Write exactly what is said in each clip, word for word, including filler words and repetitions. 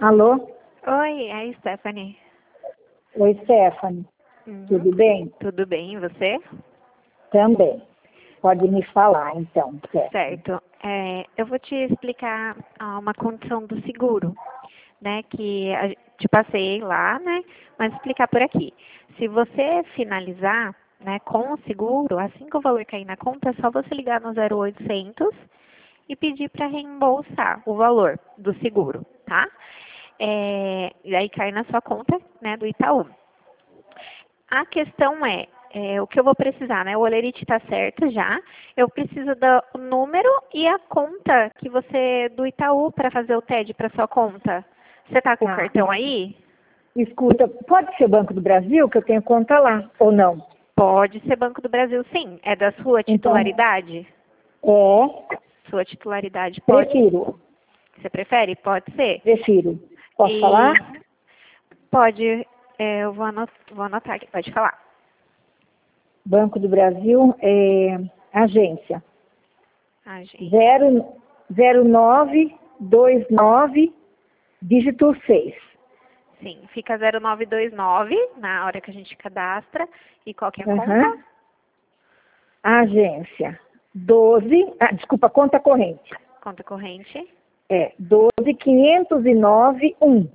Alô? Oi, é a Stephanie. Oi, Stephanie. Uhum. Tudo bem? Tudo bem, e você? Também. Pode me falar, então, Stephanie. Certo. É, eu vou te explicar ah, uma condição do seguro, né? Que a, te passei lá, né? Mas explicar por aqui. Se você finalizar, né, com o seguro, assim que o valor cair na conta, é só você ligar no zero oitocentos e pedir para reembolsar o valor do seguro, tá? É, e aí cai na sua conta, né, do Itaú. A questão é, é, o que eu vou precisar, né? O Olerite está certo já. Eu preciso do número e a conta que você do Itaú para fazer o T E D para sua conta. Você está com o Ah, cartão aí? Escuta, pode ser Banco do Brasil, que eu tenho conta lá, ou não? Pode ser Banco do Brasil, sim. É da sua Então, titularidade? é, Sua titularidade pode. prefiro, Você prefere? Pode ser. prefiro. Posso E falar? pode, é, eu vou anotar, vou anotar aqui, pode falar. Banco do Brasil, é, agência. Ah, gente. zero nove dois nove, dígito seis. Sim, fica zero nove dois nove na hora que a gente cadastra. E qual que é a Aham. conta? Agência. doze, ah, desculpa, conta corrente. Conta corrente. É, doze quinhentos e nove um.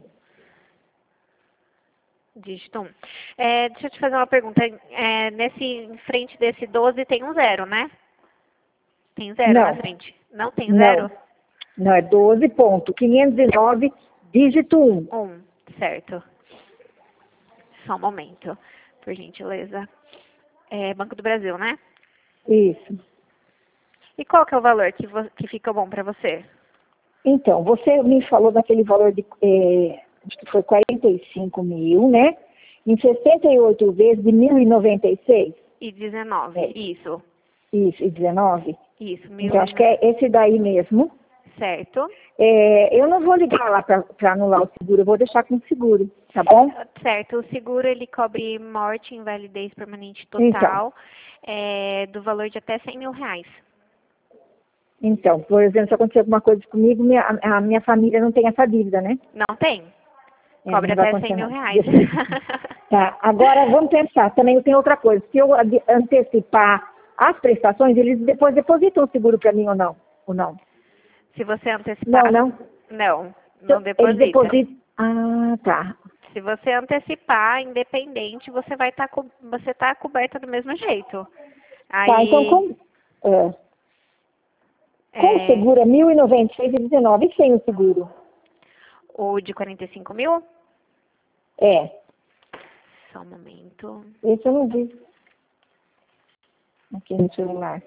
Dígito um. É, deixa eu te fazer uma pergunta. É, nesse, em frente desse doze tem um zero, né? Tem zero na Não, frente. Não tem não. zero? Não, é doze ponto quinhentos e nove, dígito um. Um, certo. Só um momento, por gentileza. É Banco do Brasil, né? Isso. E qual que é o valor que, vo- que fica bom para você? Então, você me falou daquele valor de, é, acho que foi quarenta e cinco mil, né? Em sessenta e oito vezes de mil e noventa e seis. E dezenove, É, isso. isso, e dezenove. Isso, mil Então, e acho que no... é esse daí mesmo. Certo. É, eu não vou ligar lá para anular o seguro, eu vou deixar com o seguro, tá bom? Certo, o seguro ele cobre morte, invalidez permanente Então, total, é, do valor de até cem mil reais. então, por exemplo, se acontecer alguma coisa comigo, minha, a minha família não tem essa dívida, né? Não tem? É, Cobre não vai até acontecer cem mil nada. reais. Tá, agora vamos pensar, também tem outra coisa. Se eu ade- antecipar as prestações, eles depois depositam o seguro para mim ou não? Ou não? Se você antecipar... Não, não. Não, Então, não eles deposita. depositam. Ah, tá. Se você antecipar, independente, você vai estar você tá coberta do mesmo jeito. Tá, então Aí, com, é, com o é, seguro é mil e noventa e seis e dezenove, e sem o seguro? o de quarenta e cinco mil, É, só um momento. esse eu não vi aqui no celular.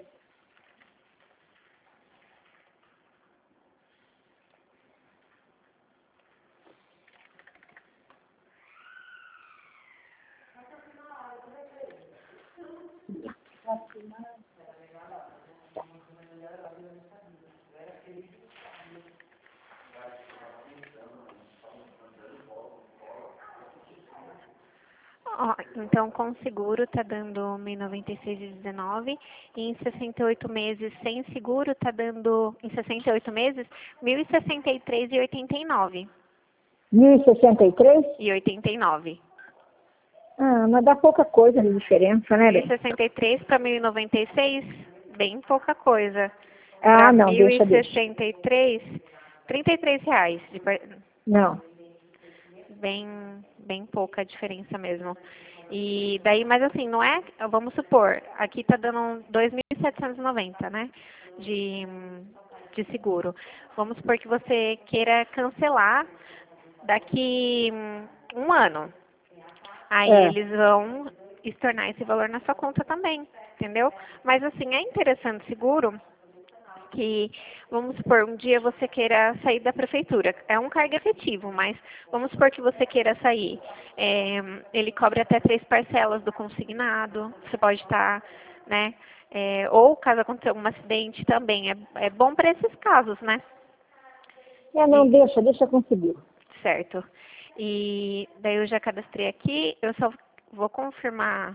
Ó, então, com seguro tá dando mil e noventa e seis e dezenove e em sessenta e oito meses sem seguro tá dando, em sessenta e oito meses, mil e sessenta e três e oitenta e nove. mil e sessenta e três? E oitenta e nove. Ah, mas dá pouca coisa de diferença, né, mil e bem? sessenta e três para mil e noventa e seis, bem pouca coisa. Para Ah, não, mil e deixa, deixa. sessenta e três, trinta e três reais. De par- Não. bem, bem pouca diferença mesmo. E daí, mas assim, não é, vamos supor, aqui tá dando dois mil setecentos e noventa, né, de, de seguro. Vamos supor que você queira cancelar daqui hum, um ano. Aí É. eles vão estornar esse valor na sua conta também, entendeu? Mas assim, é interessante seguro que, vamos supor, um dia você queira sair da prefeitura. É um cargo efetivo, mas vamos supor que você queira sair. É, ele cobre até três parcelas do consignado. Você pode estar, né? É, ou caso aconteça algum acidente também. É, é bom para esses casos, né? É, não, E- deixa, deixa com o seguro. certo. E daí eu já cadastrei aqui. Eu só vou confirmar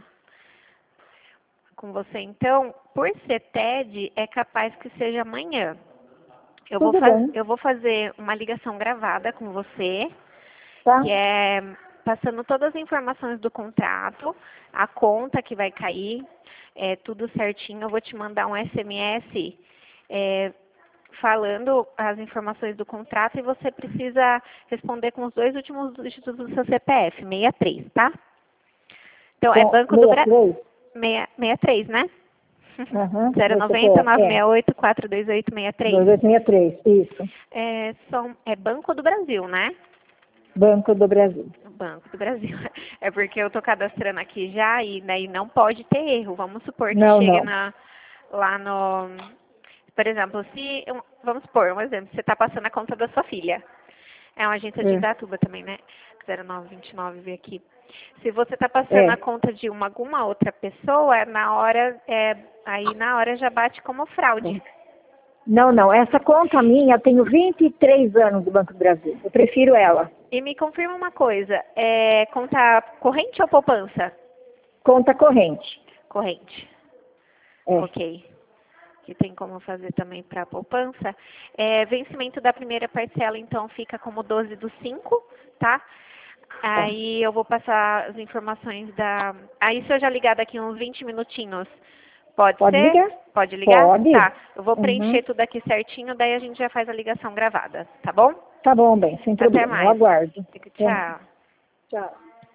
com você então. Por ser T E D, é capaz que seja amanhã. Eu vou, Tudo faz, bem. eu vou fazer uma ligação gravada com você, Tá? que é passando todas as informações do contrato, a conta que vai cair, é, tudo certinho. Eu vou te mandar um S M S é, falando as informações do contrato e você precisa responder com os dois últimos dígitos do seu C P F, sessenta e três, tá? Então, é Com Banco do Brasil. sessenta e três, né? Aham. zero Meu nove zero, nove C P F, seis oito, quatro dois oito, seis três. dois oito seis três, isso. É, são, é Banco do Brasil, né? Banco do Brasil. Banco do Brasil. É porque eu tô cadastrando aqui já e daí não pode ter erro. Vamos supor que Não, chegue não. na, lá no... Por exemplo, se... Vamos supor, um exemplo. Você está passando a conta da sua filha. É uma agência de É. Indatuba também, né? zero nove dois nove, vê aqui. Se você está passando É. a conta de uma, alguma outra pessoa, na hora, é, aí na hora já bate como fraude. Não, não. Essa conta minha, eu tenho vinte e três anos do Banco do Brasil. Eu prefiro ela. E me confirma uma coisa, é conta corrente ou poupança? Conta corrente. Corrente. É. Ok. Que tem como fazer também para poupança. É, vencimento da primeira parcela, então, fica como doze do cinco, tá? Aí eu vou passar as informações da... Aí se eu já ligar daqui uns vinte minutinhos, pode, Pode ser? ligar? Pode ligar? Pode. Tá. Eu vou preencher Uhum. tudo aqui certinho, daí a gente já faz a ligação gravada, tá bom? Tá bom, bem, sem Até problema. Eu mais. aguardo. Até mais. Tchau. Tchau.